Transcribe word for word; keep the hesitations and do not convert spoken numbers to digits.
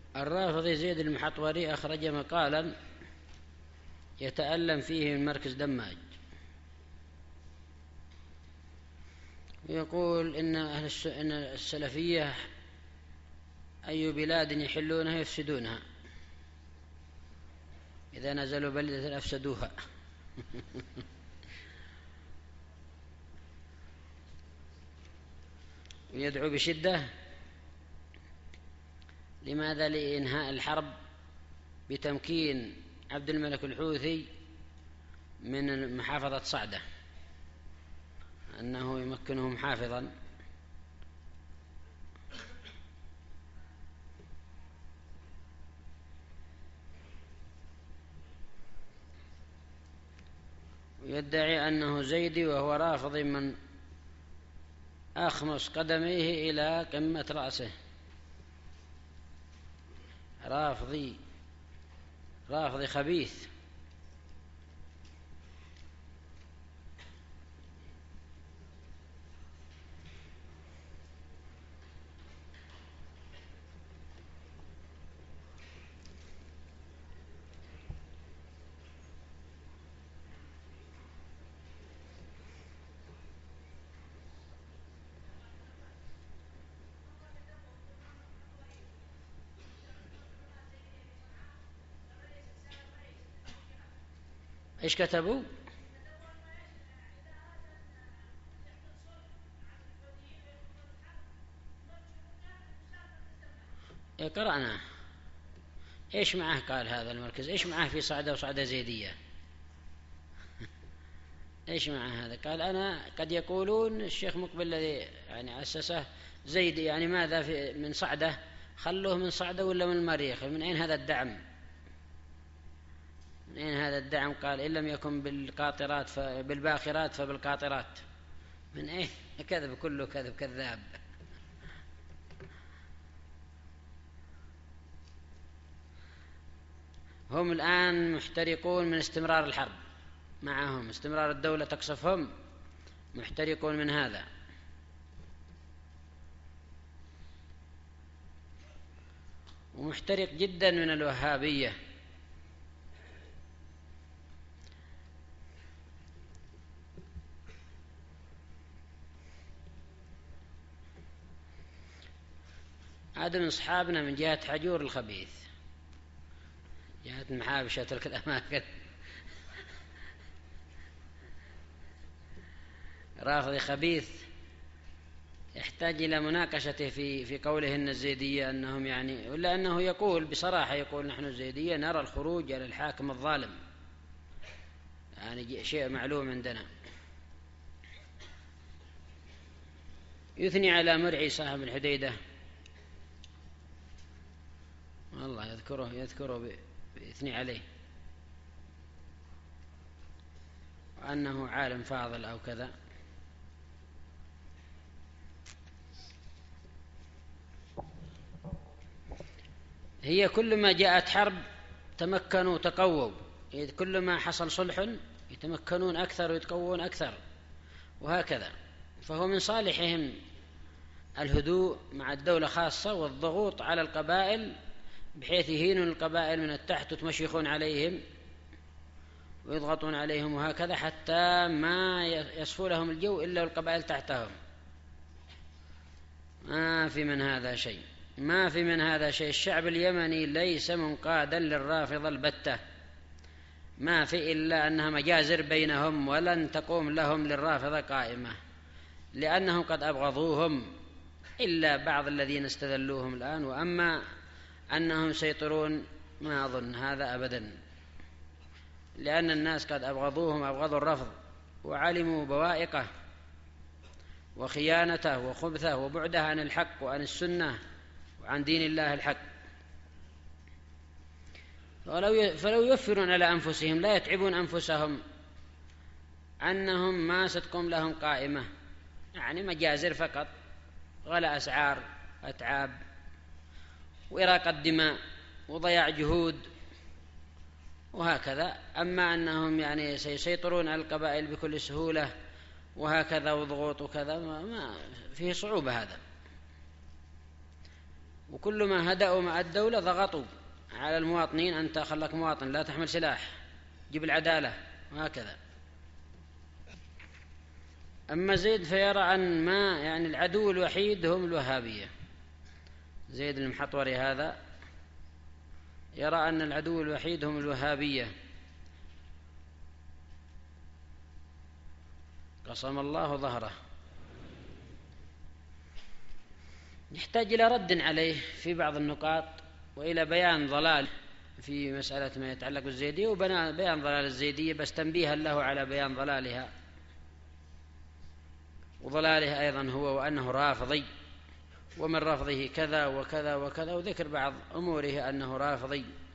الرافضي زيد المحطوري أخرج مقالا يتألم فيه من مركز دماج، يقول إن أهل إن السلفية أي بلاد يحلونها يفسدونها، إذا نزلوا بلدة أفسدوها. ويدعو بشدة لماذا؟ لإنهاء الحرب بتمكين عبد الملك الحوثي من محافظة صعدة، أنه يمكنهم حافظا. ويدعي أنه زيدي وهو رافضي من أخمص قدميه إلى قمة رأسه، رافضي رافضي خبيث. إيش كتبوا؟ قرأنا. إيش معه قال هذا المركز؟ إيش معه في صعدة وصعدة زيدية؟ إيش معه هذا؟ قال أنا قد يقولون الشيخ مقبل الذي يعني أسسه زيدي، يعني ماذا في من صعدة؟ خلوه من صعدة ولا من المريخ؟ من أين هذا الدعم؟ من أين هذا الدعم؟ قال إن لم يكن بالقاطرات فبالباخرات فبالقاطرات. من أين؟ كذب، كله كذب، كذاب. هم الآن محترقون من استمرار الحرب معهم، استمرار الدولة تقصفهم، محترقون من هذا. ومحترق جدا من الوهابية. هذا من أصحابنا من جهة حجور الخبيث، جهة محابشة تلك الأماكن. رافضي خبيث يحتاج إلى مناقشته في في قوله إن الزيدية أنهم يعني، ولا أنه يقول بصراحة، يقول نحن الزيدية نرى الخروج على الحاكم الظالم، يعني شيء معلوم عندنا. يثني على مرعي صاحب الحديدة، والله يذكره يذكره يثني عليه وأنه عالم فاضل أو كذا. هي كل ما جاءت حرب تمكنوا تقووا، كل ما حصل صلح يتمكنون أكثر ويتقوون أكثر، وهكذا. فهو من صالحهم الهدوء مع الدولة خاصة والضغوط على القبائل بحيث يهينون القبائل من التحت وتمشيخون عليهم ويضغطون عليهم وهكذا، حتى ما يصفو لهم الجو إلا والقبائل تحتهم. ما في من هذا شيء، ما في من هذا شيء. الشعب اليمني ليس منقادا للرافضة البتة، ما في إلا أنها مجازر بينهم، ولن تقوم لهم للرافضة قائمة، لأنهم قد أبغضوهم إلا بعض الذين استذلوهم الآن. وأما أنهم سيطرون ما أظن هذا أبدا، لأن الناس قد أبغضوهم، أبغضوا الرفض وعلموا بوائقه وخيانته وخبثه وبعده عن الحق وعن السنة وعن دين الله الحق. فلو يوفرون على أنفسهم لا يتعبون أنفسهم أنهم ما ستقوم لهم قائمة، يعني مجازر فقط، غلاء أسعار، أتعاب، وإراقة دماء، وضياع جهود، وهكذا. أما أنهم يعني سيسيطرون على القبائل بكل سهولة وهكذا وضغوط وكذا، ما فيه صعوبة هذا. وكل ما هدأوا مع الدولة ضغطوا على المواطنين: أنت خلك مواطن، لا تحمل سلاح، جيب العدالة، وهكذا. أما زيد فيرى أن ما يعني العدو الوحيد هم الوهابية. زيد المحطوري هذا يرى أن العدو الوحيد هم الوهابية، قسم الله ظهره. يحتاج إلى رد عليه في بعض النقاط، وإلى بيان ضلال في مسألة ما يتعلق بالزيدية، وبيان ضلال الزيدية بس تنبيها له على بيان ضلالها وضلاله أيضا هو، وأنه رافضي، ومن رفضه كذا وكذا وكذا، وذكر بعض أموره أنه رافضي.